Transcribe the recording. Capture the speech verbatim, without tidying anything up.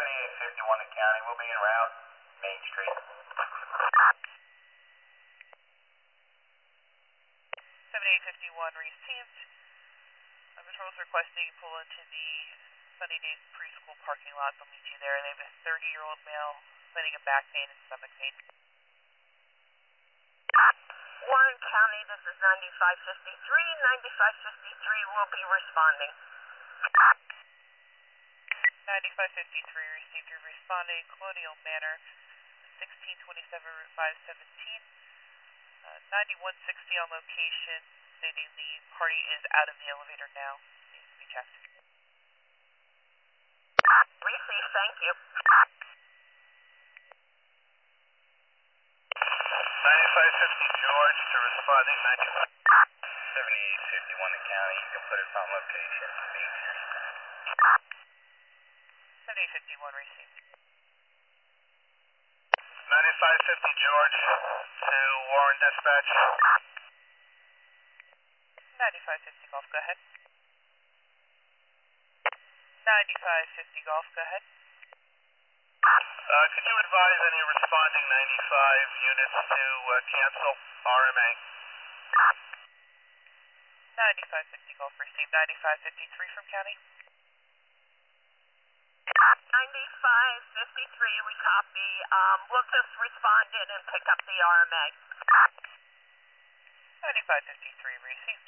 seventy-eight fifty-one in county. We'll be en route, Main Street. seventy-eight fifty-one received. Uh, Patrol's requesting pull into the Sunny Days preschool parking lot. They'll meet you there. They have a thirty-year-old male complaining of back pain and stomach pain. Warren County, this is ninety-five fifty-three. ninety-five fifty-three will be responding. ninety-five fifty-three received. You're responding. Colonial Manor, sixteen twenty-seven Route five seventeen. Uh, ninety-one sixty on location, stating the party is out of the elevator now. Needs to be checked. Receive, thank you. ninety-five fifty George to responding ninety-five. seventy-eight fifty-one in county. You can put us on location, Main Street. seventy-eight fifty-one received. ninety-five fifty George to Warren Dispatch. ninety-five fifty Golf, go ahead. ninety-five fifty Golf, go ahead. Uh, could you advise any responding ninety-five units to uh, cancel R M A? ninety-five fifty Golf received. ninety-five fifty-three from county. ninety-five fifty-three, we copy. Um, we'll just respond in and pick up the R M A. ninety-five fifty-three received.